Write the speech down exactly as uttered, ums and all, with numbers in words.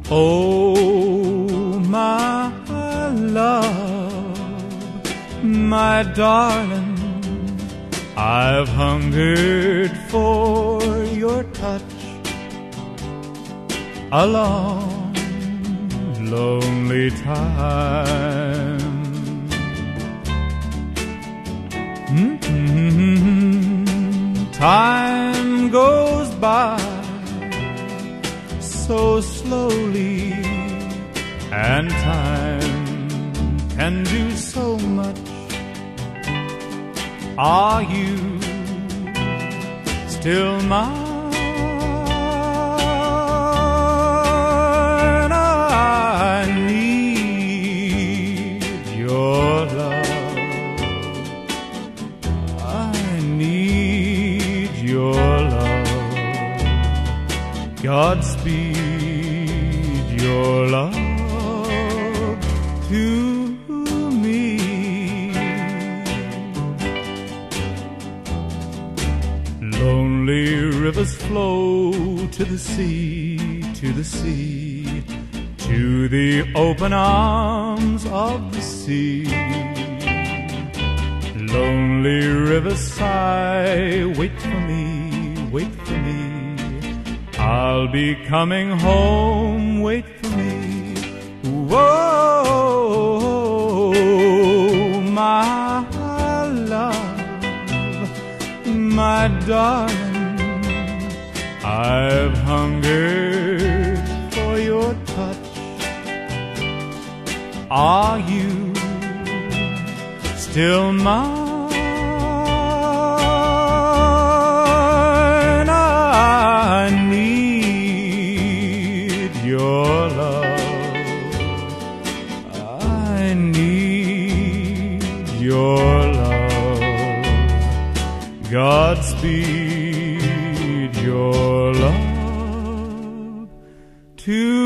Oh, my love, my darling, I've hungered for your touch a long, lonely time. Mm-hmm. Time goes by so slowly, and time can do so much. Are you still mine? I need your love. I need your love. Godspeed your love to me. Lonely rivers flow to the sea, to the sea, to the open arms of the sea. Lonely rivers sigh, wait for me, wait for me. I'll be coming home, wait for me. Whoa, my love, my darling, I've hungered for your touch. Are you still mine? I need your love. I need your love. Godspeed your love to